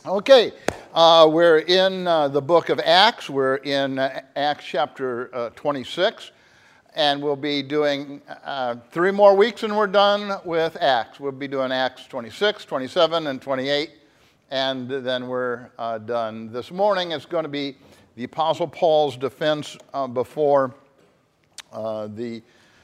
Okay, we're in the book of Acts. We're in Acts chapter 26, and we'll be doing 3 more weeks and we're done with Acts. We'll be doing Acts 26, 27, and 28, and then we're done. This morning it's going to be the Apostle Paul's defense before the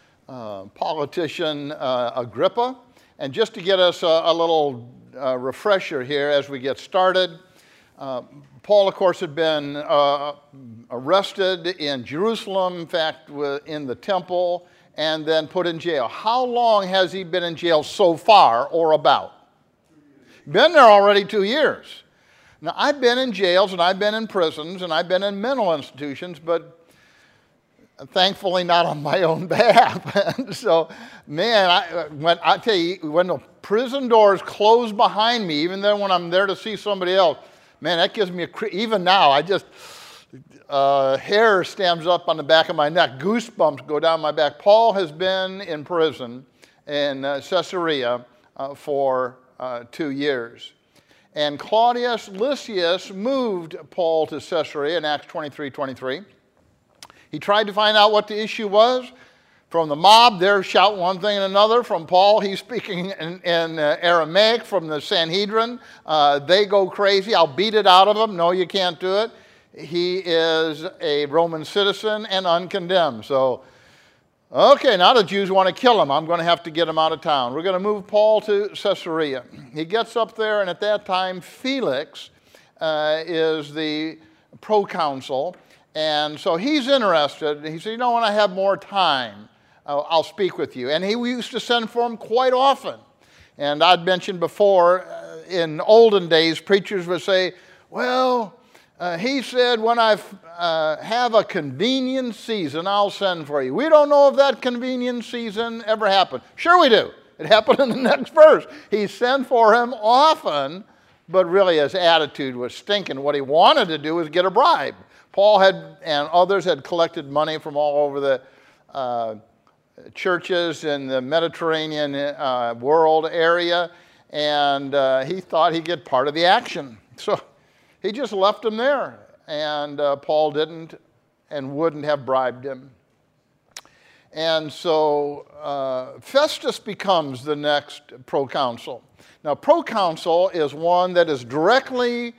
politician Agrippa. And just to get us a little refresher here as we get started, Paul, of course, had been arrested in Jerusalem, in fact, in the temple, and then put in jail. How long has he been in jail so far, or about? Been there already 2 years. Now, I've been in jails, and I've been in prisons, and I've been in mental institutions, but thankfully not on my own behalf. So, man, I tell you, when the prison doors close behind me, even then when I'm there to see somebody else, man, that gives me even now, I just, hair stands up on the back of my neck, goosebumps go down my back. Paul has been in prison in Caesarea for 2 years. And Claudius Lysias moved Paul to Caesarea in Acts 23:23. He tried to find out what the issue was. From the mob, they're shouting one thing and another. From Paul, he's speaking in Aramaic. From the Sanhedrin, they go crazy. I'll beat it out of him. No, you can't do it. He is a Roman citizen and uncondemned. So, okay, now the Jews want to kill him. I'm going to have to get him out of town. We're going to move Paul to Caesarea. He gets up there, and at that time, Felix is the proconsul. And so he's interested. He said, you know, when I have more time, I'll speak with you. And he used to send for him quite often. And I'd mentioned before, in olden days, preachers would say, well, he said, when I have a convenient season, I'll send for you. We don't know if that convenient season ever happened. Sure we do. It happened in the next verse. He sent for him often, but really his attitude was stinking. What he wanted to do was get a bribe. Paul and others had collected money from all over the churches in the Mediterranean world area, and he thought he'd get part of the action. So he just left him there, and Paul didn't and wouldn't have bribed him. And so Festus becomes the next proconsul. Now, proconsul is one that is directly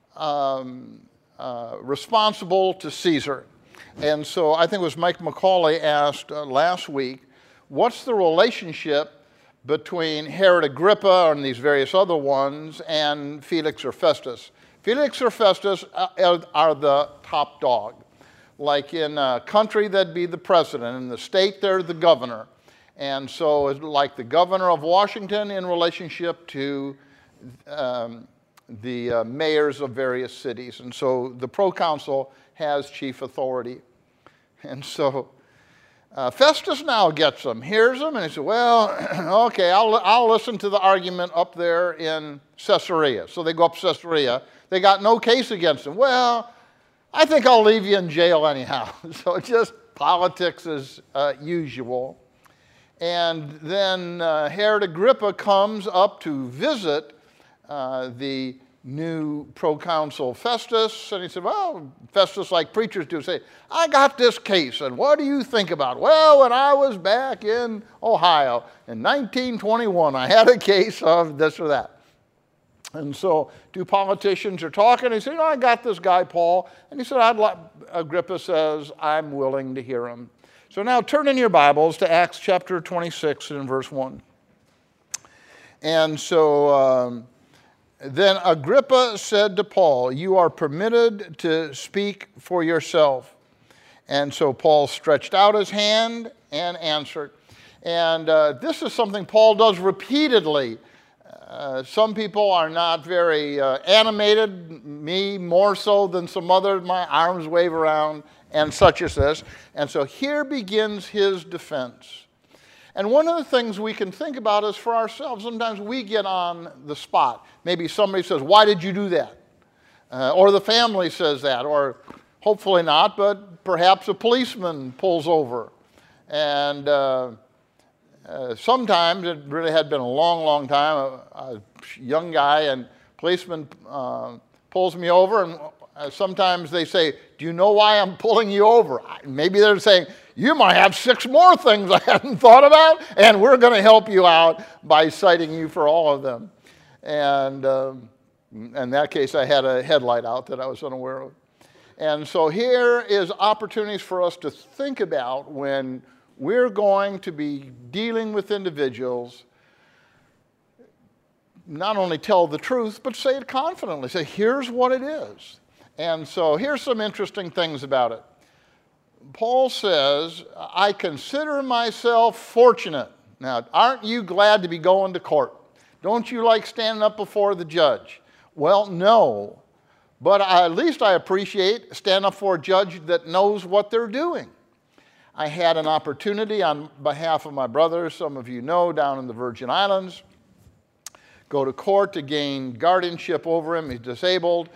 responsible to Caesar. And so I think it was Mike McCauley asked last week, what's the relationship between Herod Agrippa and these various other ones and Felix or Festus? Felix or Festus are the top dog. Like in a country, that'd be the president. In the state, they're the governor. And so it's like the governor of Washington in relationship to the mayors of various cities. And so the proconsul has chief authority. And so Festus now gets him, hears him, and he said, well, okay, I'll listen to the argument up there in Caesarea. So they go up to Caesarea. They got no case against him. Well, I think I'll leave you in jail anyhow. So just politics as usual. And then Herod Agrippa comes up to visit the new proconsul Festus, and he said, well, Festus, like preachers do, say, I got this case, and what do you think about it? Well, when I was back in Ohio in 1921, I had a case of this or that. And so 2 politicians are talking, and he said, you know, I got this guy, Paul, and he said, Agrippa says, I'm willing to hear him. So now turn in your Bibles to Acts chapter 26 and verse 1. And so then Agrippa said to Paul, you are permitted to speak for yourself. And so Paul stretched out his hand and answered. And this is something Paul does repeatedly. Some people are not very animated, me more so than some others. My arms wave around and such as this. And so here begins his defense. And one of the things we can think about is for ourselves, sometimes we get on the spot. Maybe somebody says, why did you do that? Or the family says that, or hopefully not, but perhaps a policeman pulls over. And sometimes, it really had been a long, long time, a young guy, and policeman pulls me over, and sometimes they say, do you know why I'm pulling you over? Maybe they're saying, you might have 6 more things I hadn't thought about, and we're going to help you out by citing you for all of them. And in that case, I had a headlight out that I was unaware of. And so here is opportunities for us to think about when we're going to be dealing with individuals. Not only tell the truth, but say it confidently. Say, here's what it is. And so here's some interesting things about it. Paul says, I consider myself fortunate. Now, aren't you glad to be going to court? Don't you like standing up before the judge? Well, no. But at least I appreciate standing up for a judge that knows what they're doing. I had an opportunity on behalf of my brother, some of you know, down in the Virgin Islands, go to court to gain guardianship over him. He's disabled.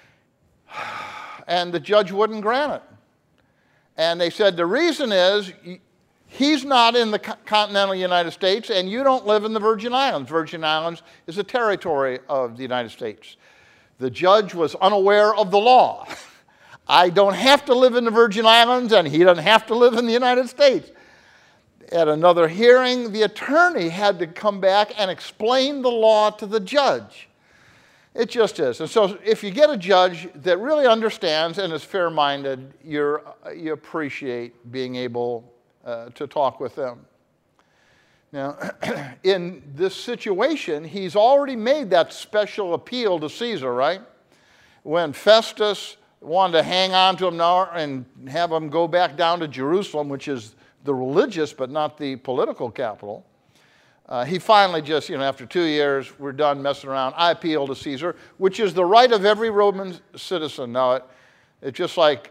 And the judge wouldn't grant it. And they said, the reason is he's not in the continental United States and you don't live in the Virgin Islands. Virgin Islands is a territory of the United States. The judge was unaware of the law. I don't have to live in the Virgin Islands and he doesn't have to live in the United States. At another hearing, the attorney had to come back and explain the law to the judge. It just is. And so if you get a judge that really understands and is fair-minded, you appreciate being able to talk with them. Now, in this situation, he's already made that special appeal to Caesar, right? When Festus wanted to hang on to him now and have him go back down to Jerusalem, which is the religious but not the political capital, he finally just, after 2 years, we're done messing around. I appeal to Caesar, which is the right of every Roman citizen. Now, it's just like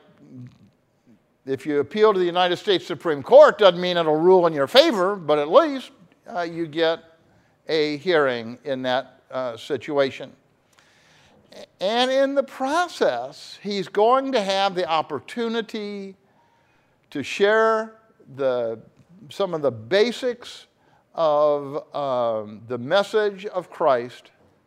if you appeal to the United States Supreme Court, doesn't mean it'll rule in your favor, but at least you get a hearing in that situation. And in the process, he's going to have the opportunity to share some of the basics of the message of Christ.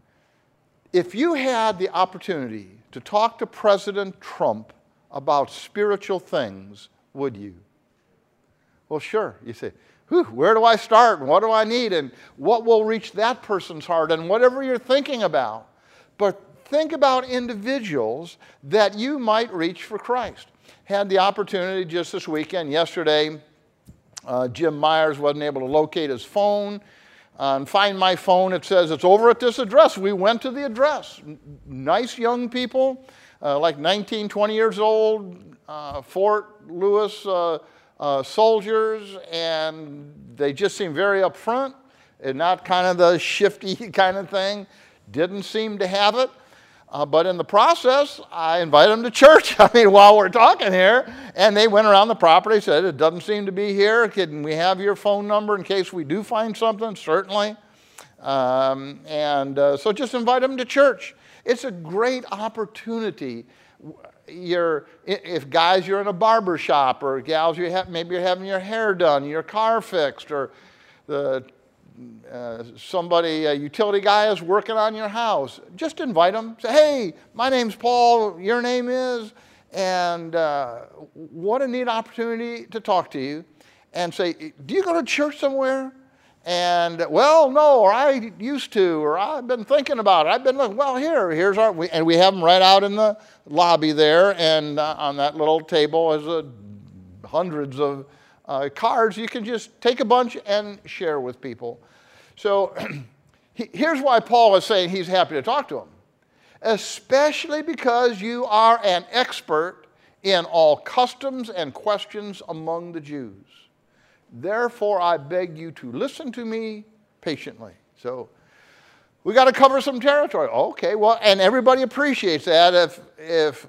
If you had the opportunity to talk to President Trump about spiritual things, would you? Well, sure. You say, where do I start? And what do I need? And what will reach that person's heart? And whatever you're thinking about. But think about individuals that you might reach for Christ. Had the opportunity just this weekend, yesterday, Jim Myers wasn't able to locate his phone. And Find My Phone, it says it's over at this address. We went to the address. Nice young people, like 19, 20 years old, Fort Lewis soldiers, and they just seemed very upfront and not kind of the shifty kind of thing. Didn't seem to have it. But in the process, I invited them to church, while we're talking here. And they went around the property, said, it doesn't seem to be here. Can we have your phone number in case we do find something? Certainly. So just invite them to church. It's a great opportunity. If guys, you're in a barber shop, or gals, maybe you're having your hair done, your car fixed, or a utility guy is working on your house, just invite them. Say, hey, my name's Paul, your name is, and what a neat opportunity to talk to you. And say, do you go to church somewhere? And, well, no, or I used to, or I've been thinking about it. I've been looking, well, here's our, and we have them right out in the lobby there, and on that little table is hundreds of cards. You can just take a bunch and share with people. So here's why Paul is saying he's happy to talk to them. Especially because you are an expert in all customs and questions among the Jews. Therefore, I beg you to listen to me patiently. So we got to cover some territory. Okay, well, and everybody appreciates that if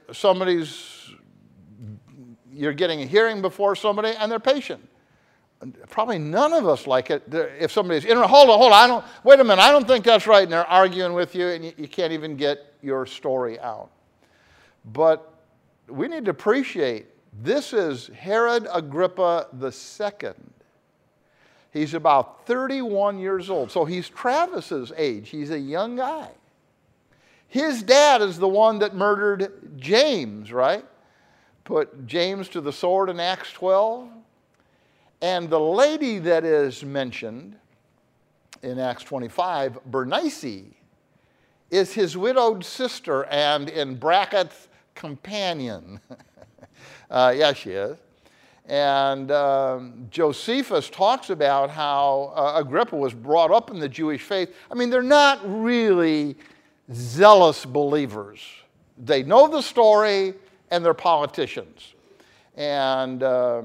you're getting a hearing before somebody and they're patient. Probably none of us like it if somebody's, hold on, wait a minute, I don't think that's right, and they're arguing with you, and you can't even get your story out. But we need to appreciate, this is Herod Agrippa II. He's about 31 years old, so he's Travis's age. He's a young guy. His dad is the one that murdered James, right? Put James to the sword in Acts 12. And the lady that is mentioned in Acts 25, Bernice, is his widowed sister and, in brackets, companion. Yeah, she is. And Josephus talks about how Agrippa was brought up in the Jewish faith. I mean, they're not really zealous believers. They know the story, and they're politicians. And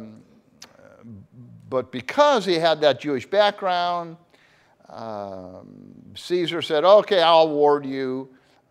but because he had that Jewish background, Caesar said, okay, I'll award you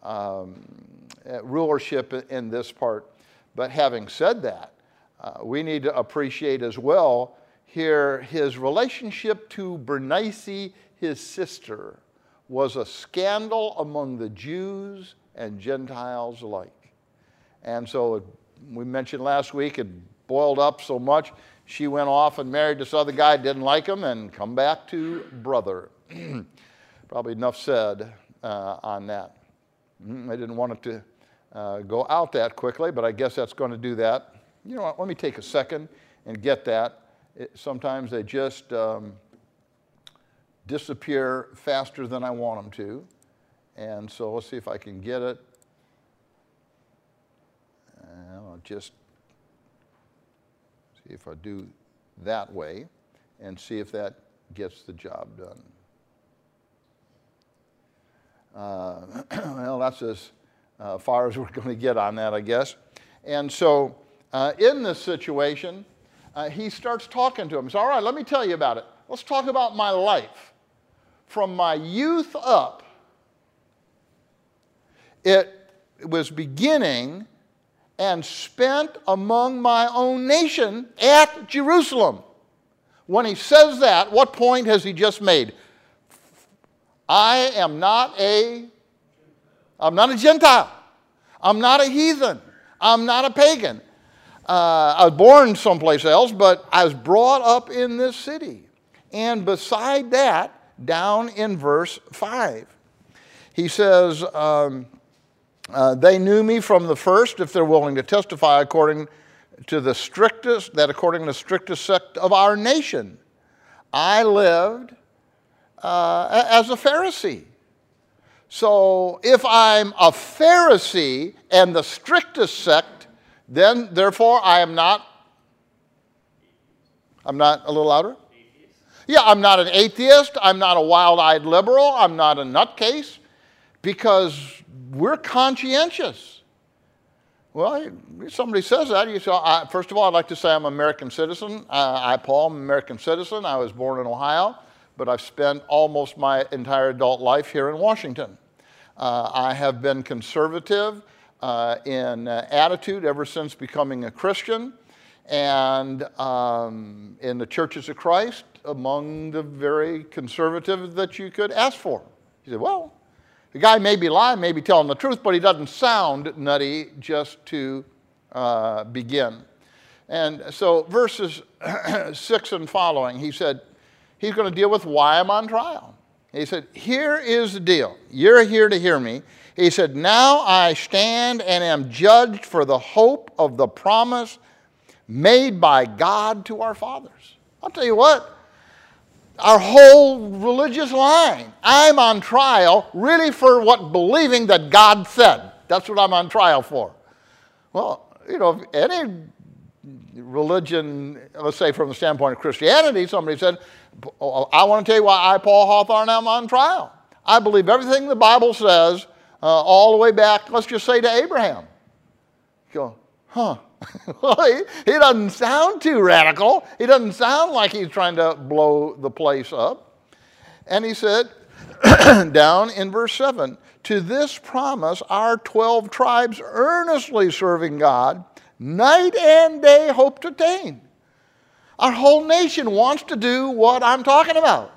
rulership in this part. But having said that, we need to appreciate as well here his relationship to Bernice, his sister, was a scandal among the Jews and Gentiles alike. And so we mentioned last week it boiled up so much, she went off and married this other guy, didn't like him, and come back to brother. Probably enough said on that. I didn't want it to go out that quickly, but I guess that's going to do that. You know what, let me take a second and get that. Sometimes they just disappear faster than I want them to. And so let's see if I can get it. I'll just see if I do that way and see if that gets the job done. Well, that's as far as we're going to get on that, I guess. And so in this situation, he starts talking to him. He says, all right, let me tell you about it. Let's talk about my life. From my youth up, it was beginning and spent among my own nation at Jerusalem. When he says that, what point has he just made? I'm not a Gentile. I'm not a heathen. I'm not a pagan. I was born someplace else, but I was brought up in this city. And beside that, down in verse 5, he says, they knew me from the first, if they're willing to testify according to the strictest sect of our nation. I lived as a Pharisee. So if I'm a Pharisee and the strictest sect, then therefore I'm not a little louder? Yeah, I'm not an atheist. I'm not a wild-eyed liberal. I'm not a nutcase, because we're conscientious. Well, somebody says that. You say, first of all, I'd like to say I'm an American citizen. Paul, I'm an American citizen. I was born in Ohio, but I've spent almost my entire adult life here in Washington. I have been conservative in attitude ever since becoming a Christian, and in the Churches of Christ, among the very conservative that you could ask for. You say, well, the guy may be lying, may be telling the truth, but he doesn't sound nutty just to begin. And so verses 6 and following, he said, he's going to deal with why I'm on trial. He said, here is the deal. You're here to hear me. He said, now I stand and am judged for the hope of the promise made by God to our fathers. I'll tell you what, our whole religious line, I'm on trial really for what believing that God said. That's what I'm on trial for. Well, you know, any religion, let's say from the standpoint of Christianity, somebody said, I want to tell you why I, Paul Hawthorne, am on trial. I believe everything the Bible says all the way back, let's just say to Abraham. You go, huh? Well, he doesn't sound too radical. He doesn't sound like he's trying to blow the place up. And he said, down in verse 7, to this promise our 12 tribes earnestly serving God, night and day hope to attain. Our whole nation wants to do what I'm talking about.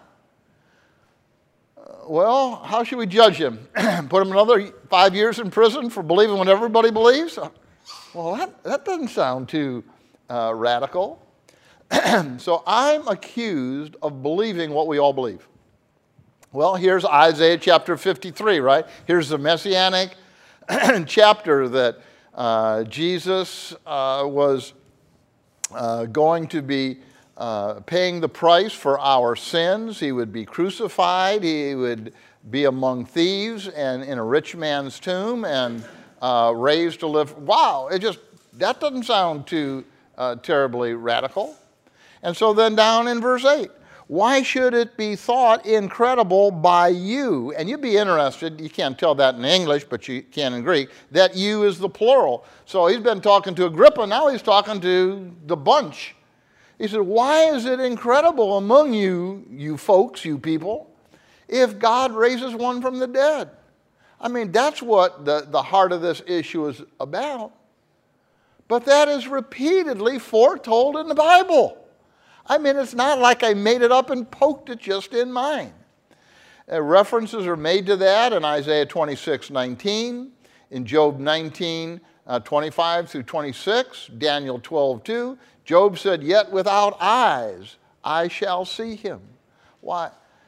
Well, how should we judge him? Put him another 5 years in prison for believing what everybody believes? Well, that doesn't sound too radical. So I'm accused of believing what we all believe. Well, here's Isaiah chapter 53, right? Here's the messianic chapter that Jesus was going to be paying the price for our sins. He would be crucified. He would be among thieves and in a rich man's tomb and raised to live. Wow, that doesn't sound too terribly radical. And so then down in verse 8, why should it be thought incredible by you? And you'd be interested, you can't tell that in English, but you can in Greek, that you is the plural. So he's been talking to Agrippa, now he's talking to the bunch. He said, why is it incredible among you, you folks, you people, if God raises one from the dead? I mean, that's what the heart of this issue is about. But that is repeatedly foretold in the Bible. I mean, it's not like I made it up and poked it just in mine. References are made to that in Isaiah 26:19, in Job 19:25 through 26, Daniel 12:2. Job said, yet without eyes I shall see him. Why?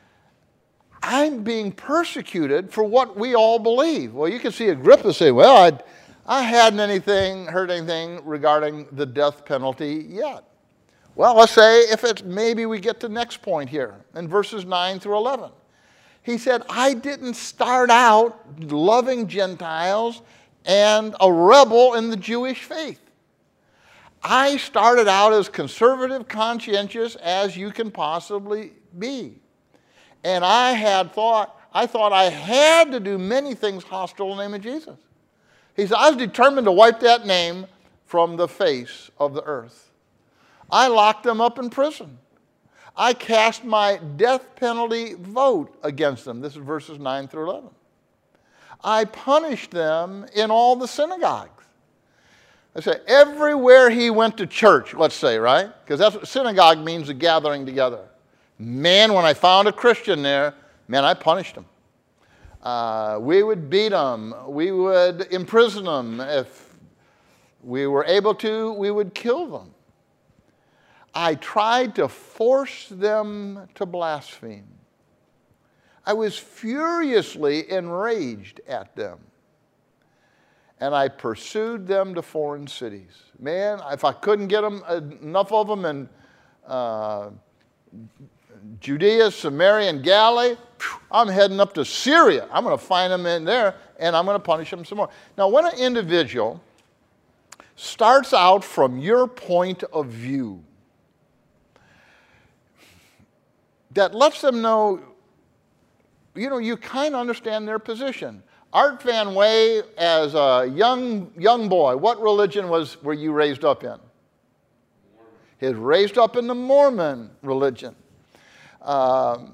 I'm being persecuted for what we all believe. Well, you can see Agrippa say, well, I hadn't heard anything regarding the death penalty yet. Well, let's say if it's maybe we get to the next point here in verses 9 through 11. He said, I didn't start out loving Gentiles and a rebel in the Jewish faith. I started out as conservative, conscientious as you can possibly be. And I thought I had to do many things hostile in the name of Jesus. He said, I was determined to wipe that name from the face of the earth. I locked them up in prison. I cast my death penalty vote against them. This is verses 9 through 11. I punished them in all the synagogues. I say, everywhere he went to church, let's say, right? Because that's what synagogue means, a gathering together. Man, when I found a Christian there, man, I punished him. We would beat them. We would imprison them. If we were able to, we would kill them. I tried to force them to blaspheme. I was furiously enraged at them. And I pursued them to foreign cities. Man, if I couldn't get them, enough of them in Judea, Samaria, and Galilee, I'm heading up to Syria. I'm going to find them in there, and I'm going to punish them some more. Now, when an individual starts out from your point of view, that lets them know, you kind of understand their position. Art Van Way, as a young boy, what religion were you raised up in? He was raised up in the Mormon religion. Now,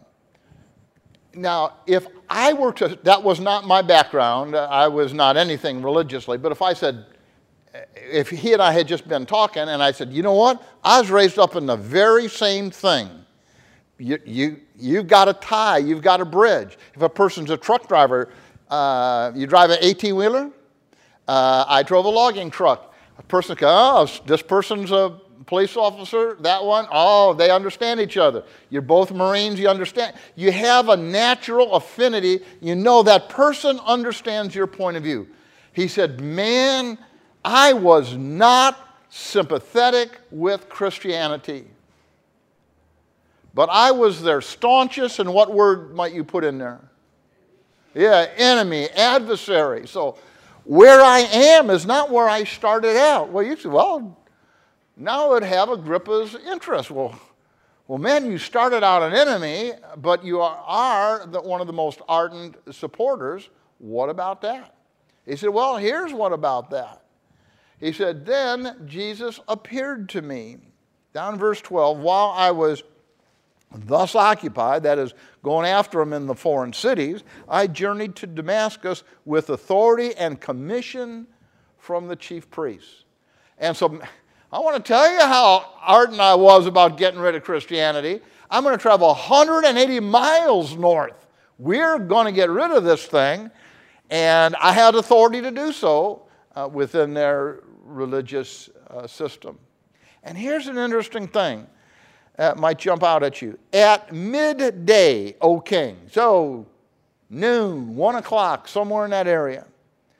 if I were to, that was not my background. I was not anything religiously. But if I said, if he and I had just been talking, and I said, you know what? I was raised up in the very same thing. You've got a tie, you've got a bridge. If a person's a truck driver, you drive an 18-wheeler, I drove a logging truck. A person goes, oh, this person's a police officer, that one, oh, they understand each other. You're both Marines, you understand. You have a natural affinity. You know that person understands your point of view. He said, man, I was not sympathetic with Christianity. But I was their staunchest, and what word might you put in there? Yeah, enemy, adversary. So where I am is not where I started out. Well, you say, well, now it would have Agrippa's interest. Well, man, you started out an enemy, but you are one of the most ardent supporters. What about that? He said, well, here's what about that. He said, then Jesus appeared to me. Down in verse 12, while I was thus occupied, that is, going after him in the foreign cities, I journeyed to Damascus with authority and commission from the chief priests. And so I want to tell you how ardent I was about getting rid of Christianity. I'm going to travel 180 miles north. We're going to get rid of this thing. And I had authority to do so within their religious system. And here's an interesting thing. Might jump out at you. At midday, O king, so noon, 1 o'clock, somewhere in that area,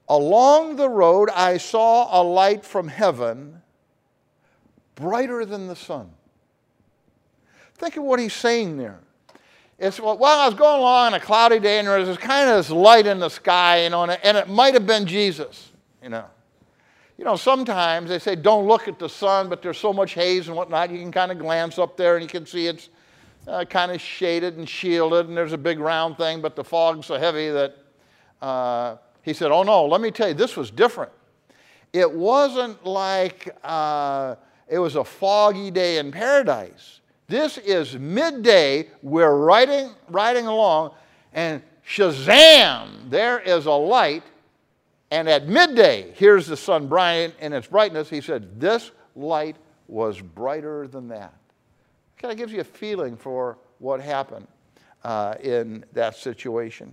Along the road I saw a light from heaven, brighter than the sun. Think of what he's saying there. It's, well, I was going along on a cloudy day, and there was this kind of this light in the sky, and it might have been Jesus, sometimes they say don't look at the sun, but there's so much haze and whatnot, you can kind of glance up there and you can see it's kind of shaded and shielded, and there's a big round thing, but the fog's so heavy that he said, oh no, let me tell you, this was different. It wasn't like it was a foggy day in paradise. This is midday, we're riding along, and shazam, there is a light. And at midday, here's the sun bright in its brightness. He said, this light was brighter than that. Kind of gives you a feeling for what happened in that situation.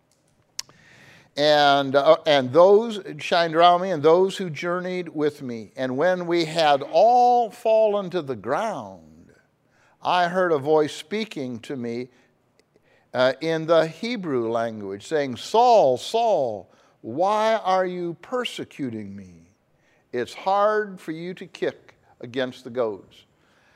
And those shined around me, and those who journeyed with me. And when we had all fallen to the ground, I heard a voice speaking to me in the Hebrew language, saying, Saul, Saul, why are you persecuting me? It's hard for you to kick against the goads.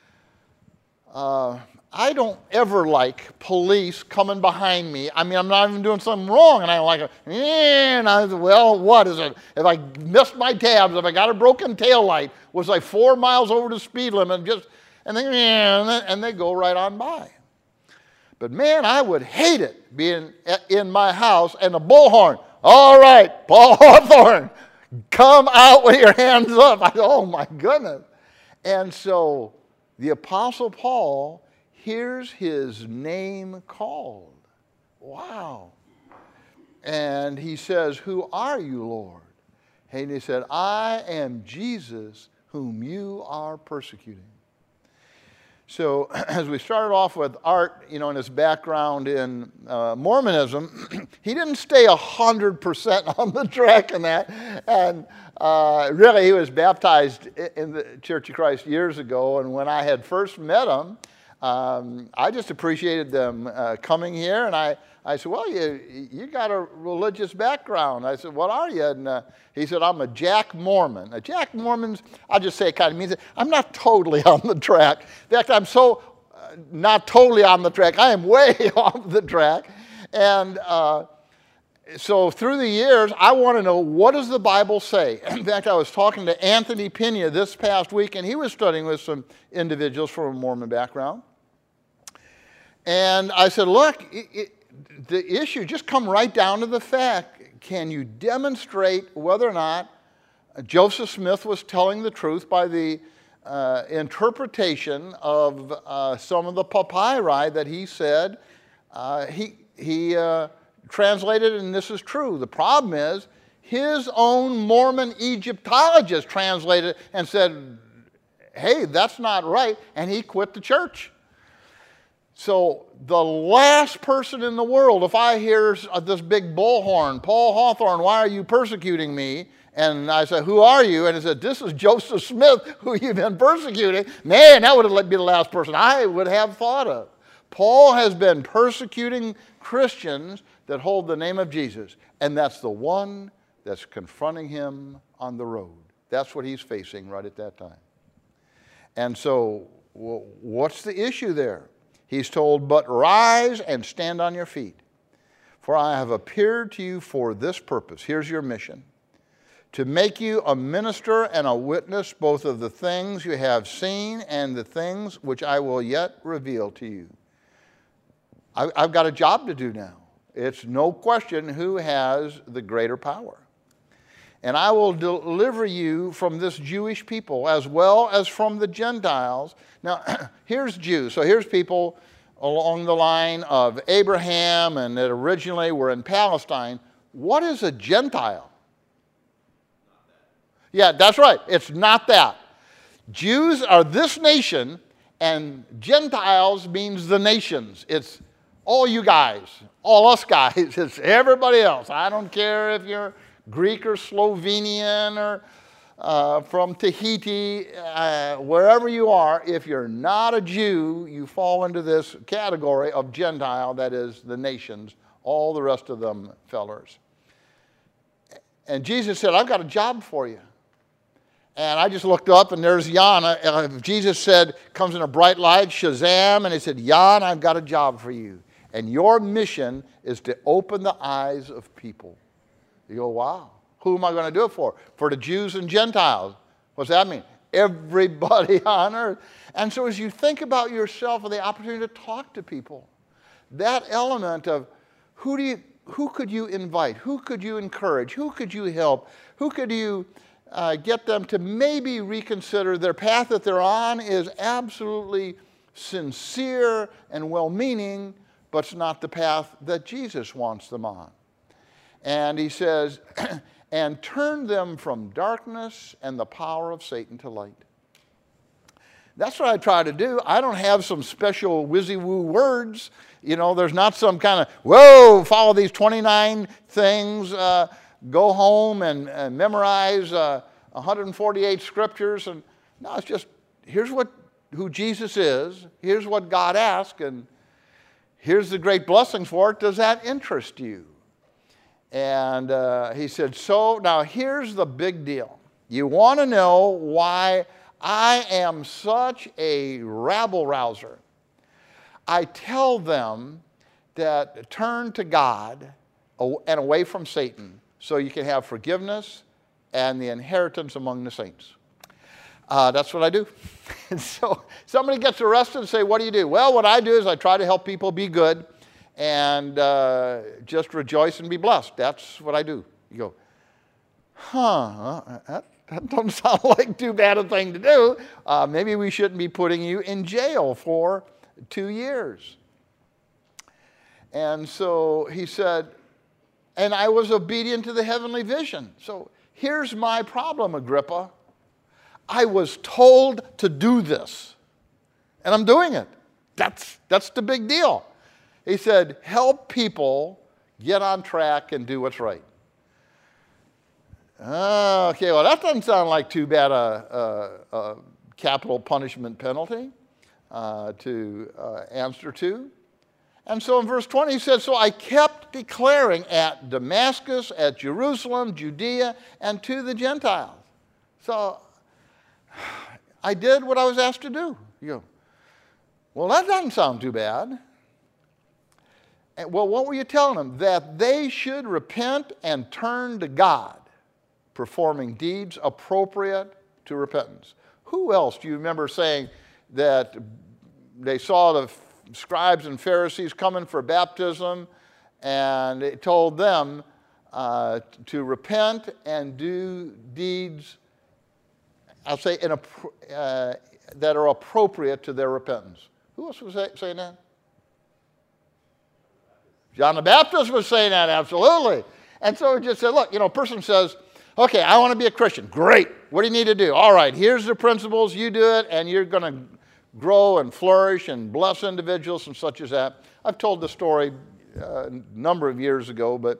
I don't ever like police coming behind me. I mean, I'm not even doing something wrong, and I like it. And I said, well, what is it? If I missed my tabs, if I got a broken tail light, was like 4 miles over the speed limit, and they go right on by. But man, I would hate it being in my house and a bullhorn. All right, Paul Hawthorne, come out with your hands up. I said, oh my goodness. And so the Apostle Paul hears his name called. Wow. And he says, who are you, Lord? And he said, I am Jesus whom you are persecuting. So as we started off with Art, in his background in Mormonism, he didn't stay 100% on the track in that. And really, he was baptized in the Church of Christ years ago. And when I had first met him, I just appreciated them coming here. And I said, well, you got a religious background. I said, what are you? And he said, I'm a Jack Mormon. A Jack Mormon's, I'll just say it kind of means I'm not totally on the track. In fact, I'm so not totally on the track. I am way off the track. And so through the years, I want to know, what does the Bible say? In fact, I was talking to Anthony Pena this past week, and he was studying with some individuals from a Mormon background. And I said, look, the issue just come right down to the fact, can you demonstrate whether or not Joseph Smith was telling the truth by the interpretation of some of the papyri that he said he translated, and this is true. The problem is his own Mormon Egyptologist translated and said, hey, that's not right, and he quit the church. So the last person in the world, if I hear this big bullhorn, Paul Hawthorne, why are you persecuting me? And I said, who are you? And he said, this is Joseph Smith, who you've been persecuting. Man, that would have been the last person I would have thought of. Paul has been persecuting Christians that hold the name of Jesus, and that's the one that's confronting him on the road. That's what he's facing right at that time. And so, what's the issue there? He's told, but rise and stand on your feet, for I have appeared to you for this purpose. Here's your mission: to make you a minister and a witness both of the things you have seen and the things which I will yet reveal to you. I've got a job to do now. It's no question who has the greater power. And I will deliver you from this Jewish people as well as from the Gentiles. Now, here's Jews. So here's people along the line of Abraham and that originally were in Palestine. What is a Gentile? Yeah, that's right. It's not that. Jews are this nation, and Gentiles means the nations. It's all you guys, all us guys. It's everybody else. I don't care if you're Greek or Slovenian or from Tahiti, wherever you are. If you're not a Jew, you fall into this category of Gentile, that is the nations, all the rest of them fellers. And Jesus said, I've got a job for you. And I just looked up, and there's Jan. Jesus said, comes in a bright light, Shazam, and he said, Jan, I've got a job for you. And your mission is to open the eyes of people. You go, wow. Who am I going to do it for? For the Jews and Gentiles. What's that mean? Everybody on earth. And so as you think about yourself and the opportunity to talk to people, that element of who could you invite? Who could you encourage? Who could you help? Who could you get them to maybe reconsider their path that they're on is absolutely sincere and well-meaning, but it's not the path that Jesus wants them on. And he says, and turn them from darkness and the power of Satan to light. That's what I try to do. I don't have some special whizzy-woo words. You know, there's not some kind of, whoa, follow these 29 things, go home and memorize 148 scriptures. And no, it's just, here's who Jesus is. Here's what God asked, and here's the great blessing for it. Does that interest you? And he said, so now here's the big deal. You want to know why I am such a rabble-rouser. I tell them that turn to God and away from Satan so you can have forgiveness and the inheritance among the saints. That's what I do. And so somebody gets arrested and say, what do you do? Well, what I do is I try to help people be good and just rejoice and be blessed. That's what I do. You go, that doesn't sound like too bad a thing to do. Maybe we shouldn't be putting you in jail for 2 years. And so he said, and I was obedient to the heavenly vision. So here's my problem, Agrippa. I was told to do this, and I'm doing it. That's the big deal. He said, help people get on track and do what's right. Okay, well, that doesn't sound like too bad a capital punishment penalty to answer to. And so in verse 20 he said, so I kept declaring at Damascus, at Jerusalem, Judea, and to the Gentiles. So I did what I was asked to do. You go, well, that doesn't sound too bad. And, well, what were you telling them? That they should repent and turn to God, performing deeds appropriate to repentance. Who else do you remember saying that they saw the scribes and Pharisees coming for baptism, and it told them to repent and do deeds, I'll say, that are appropriate to their repentance? Who else was saying that? John the Baptist was saying that, absolutely. And so he just said, look, a person says, okay, I want to be a Christian. Great. What do you need to do? All right, here's the principles. You do it, and you're going to grow and flourish and bless individuals and such as that. I've told the story a number of years ago, but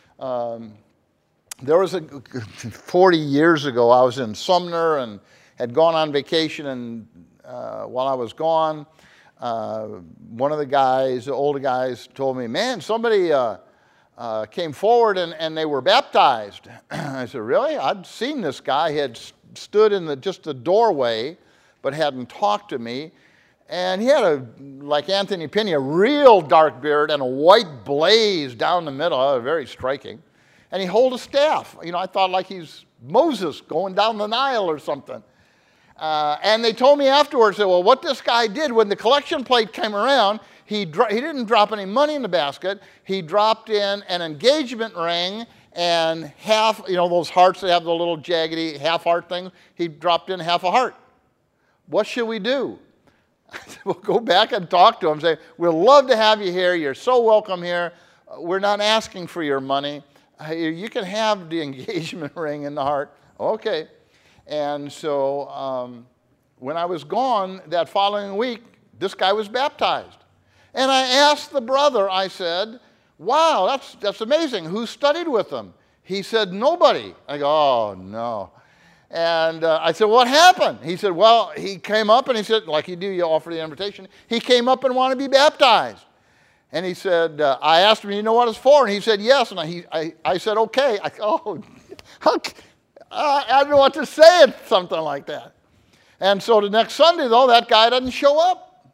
there was 40 years ago, I was in Sumner and had gone on vacation, and while I was gone, one of the guys, the older guys, told me, man, somebody came forward and they were baptized. I said, really? I'd seen this guy. He had stood in just the doorway, but hadn't talked to me. And he had, like Anthony Pena, a real dark beard and a white blaze down the middle, very striking. And he held a staff. I thought like he's Moses going down the Nile or something. And they told me afterwards that, well, what this guy did when the collection plate came around, he didn't drop any money in the basket. He dropped in an engagement ring and half, those hearts that have the little jaggedy half heart thing, he dropped in half a heart. What should we do? I said, well, go back and talk to him. Say, we'd love to have you here. You're so welcome here. We're not asking for your money. You can have the engagement ring and the heart. Okay. And so when I was gone that following week, this guy was baptized. And I asked the brother, I said, wow, that's amazing. Who studied with him? He said, nobody. I go, oh, no. And I said, what happened? He said, well, he came up and he said, like you do, you offer the invitation. He came up and wanted to be baptized. And he said, I asked him, you know what it's for? And he said, yes. And I said, okay. Oh, I don't know what to say at something like that. And so the next Sunday, though, that guy doesn't show up.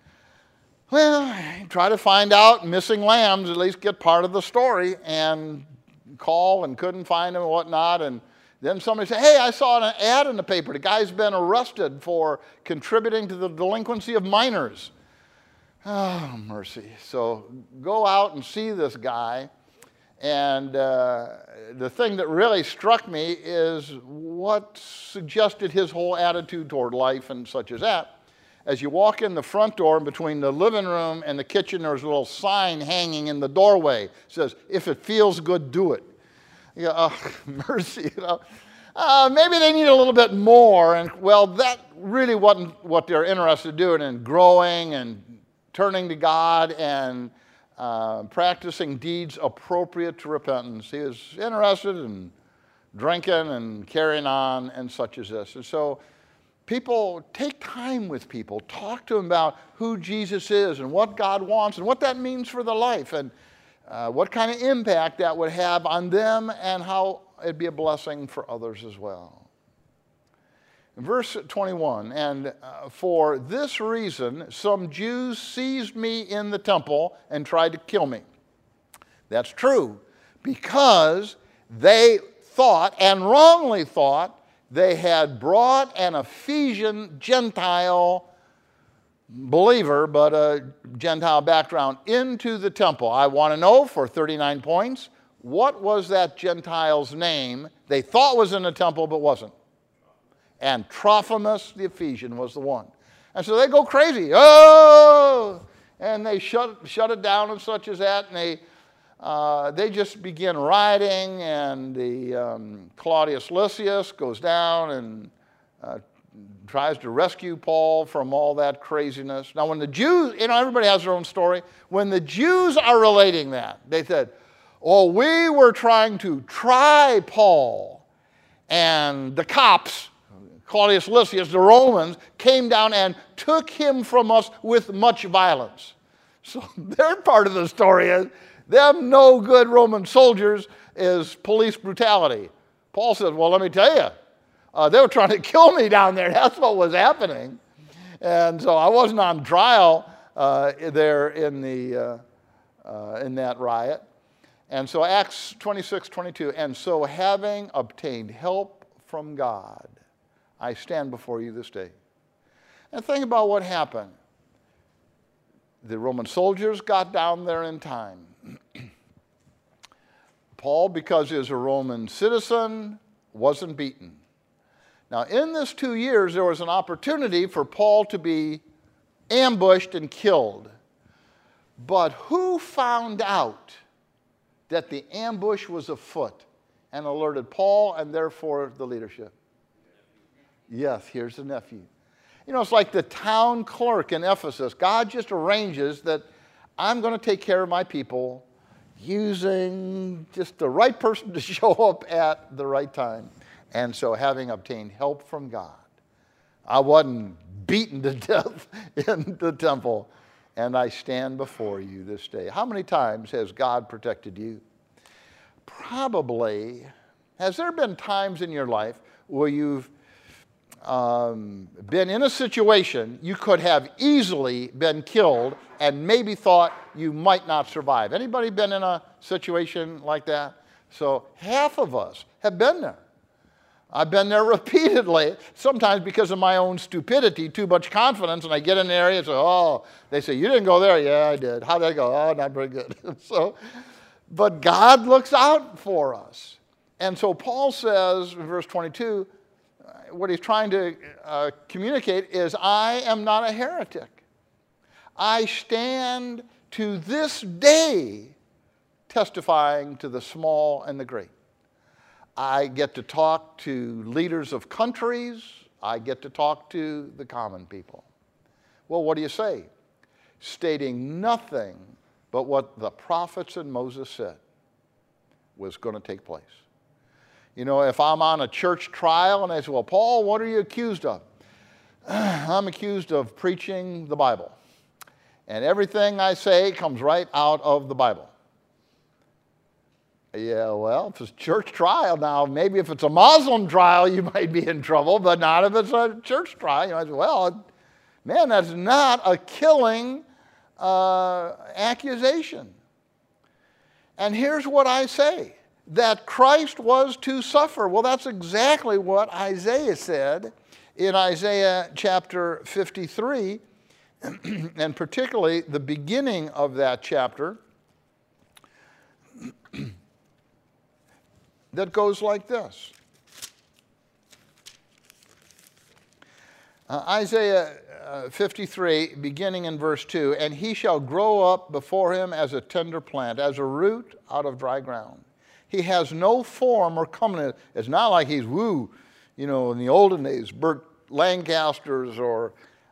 Well, try to find out missing lambs, at least get part of the story, and call and couldn't find him and whatnot. And then somebody said, hey, I saw an ad in the paper. The guy's been arrested for contributing to the delinquency of minors. Oh, mercy. So go out and see this guy. And the thing that really struck me is what suggested his whole attitude toward life and such as that. As you walk in the front door, between the living room and the kitchen, there's a little sign hanging in the doorway. It says, if it feels good, do it. You go, oh, mercy. You know. Maybe they need a little bit more. And, well, that really wasn't what they're interested in doing, in growing and turning to God and practicing deeds appropriate to repentance. He was interested in drinking and carrying on and such as this. And so people, take time with people. Talk to them about who Jesus is and what God wants and what that means for their life and what kind of impact that would have on them and how it'd be a blessing for others as well. Verse 21, and for this reason, some Jews seized me in the temple and tried to kill me. That's true, because they thought, and wrongly thought, they had brought an Ephesian Gentile believer, but a Gentile background, into the temple. I want to know, for 39 points, what was that Gentile's name they thought was in the temple but wasn't? And Trophimus the Ephesian was the one. And so they go crazy. Oh! And they shut it down and such as that. And they just begin rioting. And the Claudius Lysias goes down and tries to rescue Paul from all that craziness. Now when the Jews, everybody has their own story. When the Jews are relating that, they said, oh, we were trying to try Paul. And the cops, Claudius Lysias, the Romans, came down and took him from us with much violence. So their part of the story is, them no good Roman soldiers is police brutality. Paul says, well, let me tell you, they were trying to kill me down there. That's what was happening. And so I wasn't on trial there in that riot. And so Acts 26:22, and so having obtained help from God, I stand before you this day. And think about what happened. The Roman soldiers got down there in time. Paul, because he was a Roman citizen, wasn't beaten. Now, in this 2 years, there was an opportunity for Paul to be ambushed and killed. But who found out that the ambush was afoot and alerted Paul and therefore the leadership? Yes, here's the nephew. It's like the town clerk in Ephesus. God just arranges that I'm going to take care of my people using just the right person to show up at the right time. And so having obtained help from God, I wasn't beaten to death in the temple, and I stand before you this day. How many times has God protected you? Probably. Has there been times in your life where you've been in a situation you could have easily been killed and maybe thought you might not survive? Anybody been in a situation like that? So half of us have been there. I've been there repeatedly, sometimes because of my own stupidity, too much confidence, and I get in the area and say, oh, they say, you didn't go there? Yeah, I did. How did I go? Oh, not very good. But God looks out for us. And so Paul says in verse 22, what he's trying to communicate is, I am not a heretic. I stand to this day testifying to the small and the great. I get to talk to leaders of countries. I get to talk to the common people. Well, what do you say? Stating nothing but what the prophets and Moses said was going to take place. If I'm on a church trial and they say, well, Paul, what are you accused of? I'm accused of preaching the Bible. And everything I say comes right out of the Bible. Yeah, well, if it's a church trial now, maybe if it's a Muslim trial, you might be in trouble, but not if it's a church trial. You might say, well, man, that's not a killing accusation. And here's what I say, that Christ was to suffer. Well, that's exactly what Isaiah said in Isaiah chapter 53, and particularly the beginning of that chapter, that goes like this. Isaiah 53, beginning in verse 2, and he shall grow up before him as a tender plant, as a root out of dry ground. He has no form or comeliness. It's not like he's, in the olden days, Burt Lancasters or,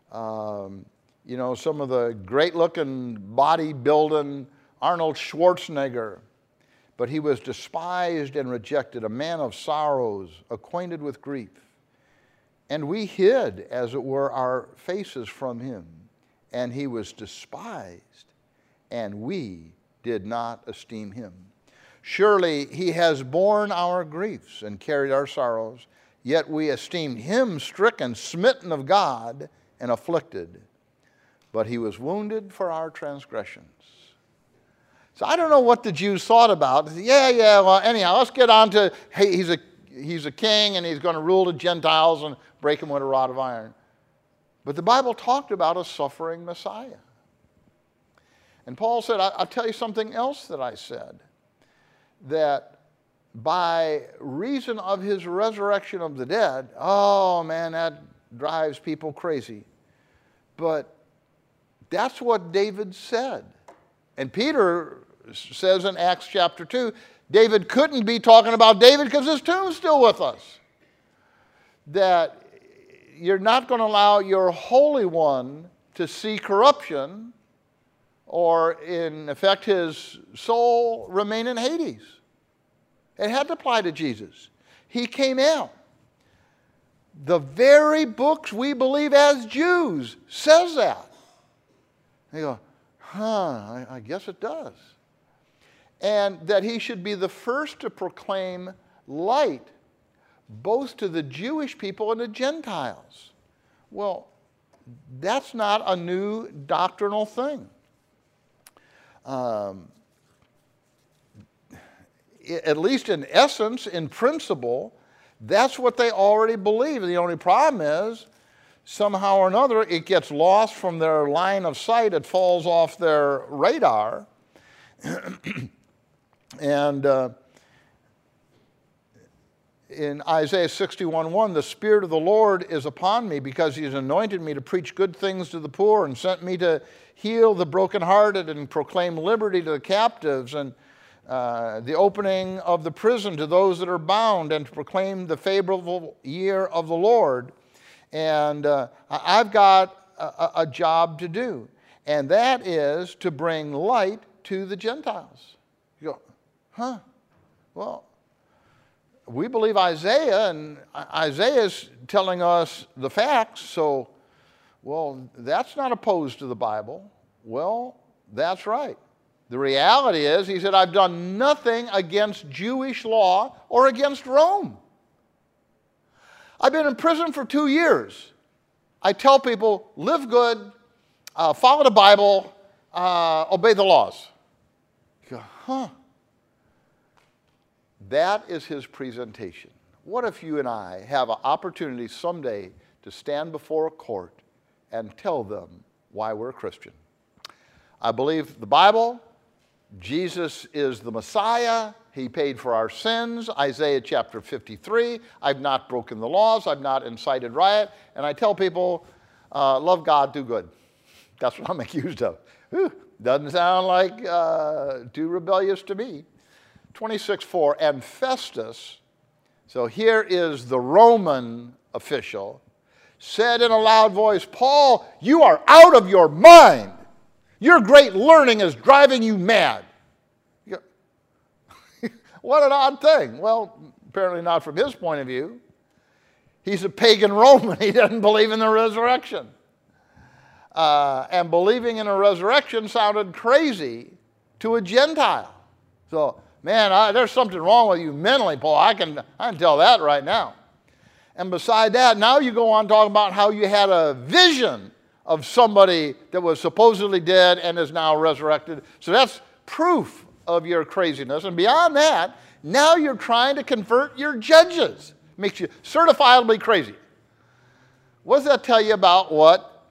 some of the great-looking bodybuilding Arnold Schwarzenegger. But he was despised and rejected, a man of sorrows, acquainted with grief. And we hid, as it were, our faces from him. And he was despised, and we did not esteem him. Surely he has borne our griefs and carried our sorrows, yet we esteemed him stricken, smitten of God, and afflicted. But he was wounded for our transgressions. So I don't know what the Jews thought about. Well, anyhow, let's get on to, hey, he's a king and he's going to rule the Gentiles and break them with a rod of iron. But the Bible talked about a suffering Messiah. And Paul said, I'll tell you something else that I said, that by reason of his resurrection of the dead, oh man, that drives people crazy. But that's what David said. And Peter says in Acts chapter 2, David couldn't be talking about David because his tomb's still with us. That you're not going to allow your Holy One to see corruption or, in effect, his soul remain in Hades. It had to apply to Jesus. He came out. The very books we believe as Jews says that. They go, I guess it does. And that he should be the first to proclaim light both to the Jewish people and the Gentiles. Well, that's not a new doctrinal thing. At least in essence, in principle, that's what they already believe. The only problem is, somehow or another, it gets lost from their line of sight. It falls off their radar. And in Isaiah 61:1, the Spirit of the Lord is upon me because he has anointed me to preach good things to the poor and sent me to heal the brokenhearted and proclaim liberty to the captives and the opening of the prison to those that are bound and to proclaim the favorable year of the Lord. And I've got a job to do, and that is to bring light to the Gentiles. You go, well, we believe Isaiah, and Isaiah's telling us the facts, so, well, that's not opposed to the Bible. Well, that's right. The reality is, he said, I've done nothing against Jewish law or against Rome. I've been in prison for 2 years. I tell people, live good, follow the Bible, obey the laws. You go, That is his presentation. What if you and I have an opportunity someday to stand before a court and tell them why we're Christian? I believe the Bible. Jesus is the Messiah. He paid for our sins. Isaiah chapter 53. I've not broken the laws. I've not incited riot. And I tell people, love God, do good. That's what I'm accused of. Doesn't sound like too rebellious to me. 26:4, and Festus, so here is the Roman official, said in a loud voice, Paul, you are out of your mind. Your great learning is driving you mad. What an odd thing. Well, apparently not from his point of view. He's a pagan Roman. He doesn't believe in the resurrection. And believing in a resurrection sounded crazy to a Gentile. So Man, there's something wrong with you mentally, Paul. I can tell that right now. And beside that, now you go on talking about how you had a vision of somebody that was supposedly dead and is now resurrected. So that's proof of your craziness. And beyond that, now you're trying to convert your judges. Makes you certifiably crazy. What does that tell you about what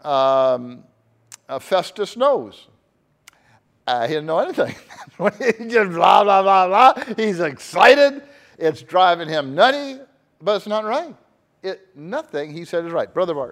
Festus knows? He didn't know anything. He just blah, blah, blah, blah. He's excited. It's driving him nutty, but it's not right. Nothing he said is right. Brother Bart.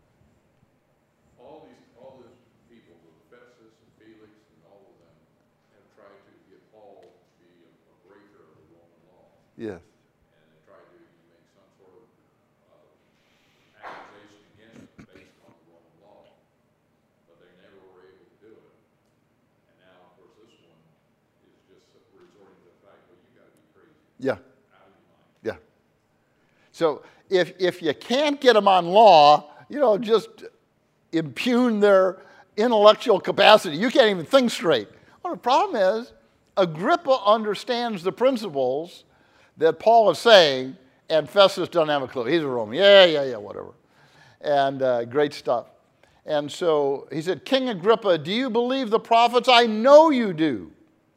All these people, Festus and Felix and all of them, have tried to get Paul to be a breaker of the Roman law. Yes. And they tried to make some sort of accusation against him based on the Roman law. But they never were able to do it. And now, of course, this one is just resorting to the fact, well, you got to be crazy. Yeah. Out of your mind. Yeah. So if you can't get them on law, just impugn their intellectual capacity. You can't even think straight. Well, the problem is, Agrippa understands the principles that Paul is saying, and Festus doesn't have a clue. He's a Roman. Yeah, whatever. And great stuff. And so he said, King Agrippa, do you believe the prophets? I know you do.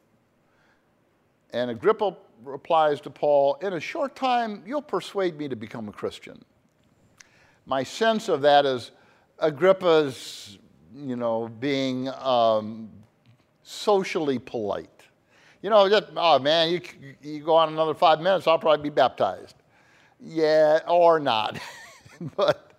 And Agrippa replies to Paul, in a short time, you'll persuade me to become a Christian. My sense of that is Agrippa's, being socially polite. Oh man, you go on another 5 minutes, I'll probably be baptized. Yeah, or not. But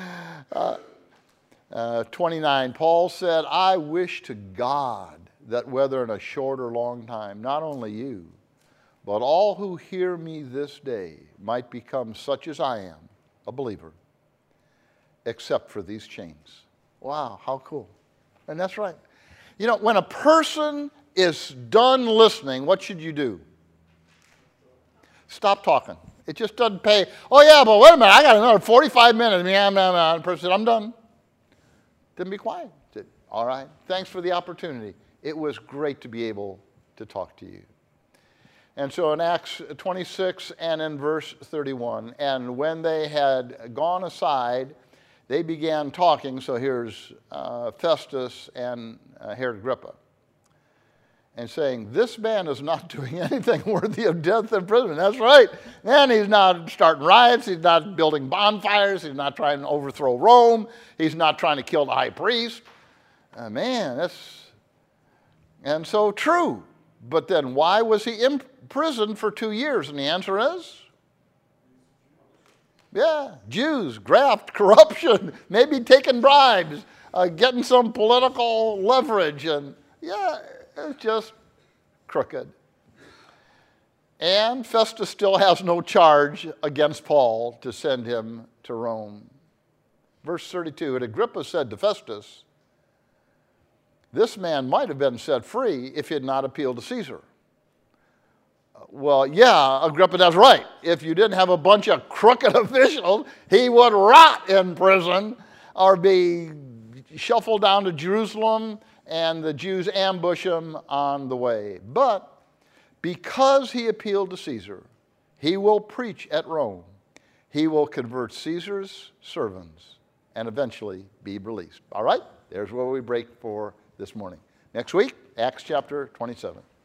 29, Paul said, I wish to God that whether in a short or long time, not only you, but all who hear me this day might become such as I am, a believer, except for these chains. Wow, how cool. And that's right. When a person is done listening, what should you do? Stop talking. It just doesn't pay. Oh yeah, but wait a minute, I got another 45 minutes. The person said, I'm done. Then be quiet. Said, all right, thanks for the opportunity. It was great to be able to talk to you. And so in Acts 26 and in verse 31, and when they had gone aside, they began talking. So here's Festus and Herod Agrippa. And saying, this man is not doing anything worthy of death and imprisonment. That's right. Man, he's not starting riots. He's not building bonfires. He's not trying to overthrow Rome. He's not trying to kill the high priest. And so true. But then why was he imprisoned for 2 years? And the answer is? Yeah, Jews, graft, corruption, maybe taking bribes, getting some political leverage. And yeah, it's just crooked. And Festus still has no charge against Paul to send him to Rome. Verse 32, and Agrippa said to Festus, this man might have been set free if he had not appealed to Caesar. Well, yeah, Agrippa, that's right. If you didn't have a bunch of crooked officials, he would rot in prison or be shuffled down to Jerusalem, and the Jews ambush him on the way. But because he appealed to Caesar, he will preach at Rome. He will convert Caesar's servants and eventually be released. All right? There's where we break for this morning. Next week, Acts chapter 27.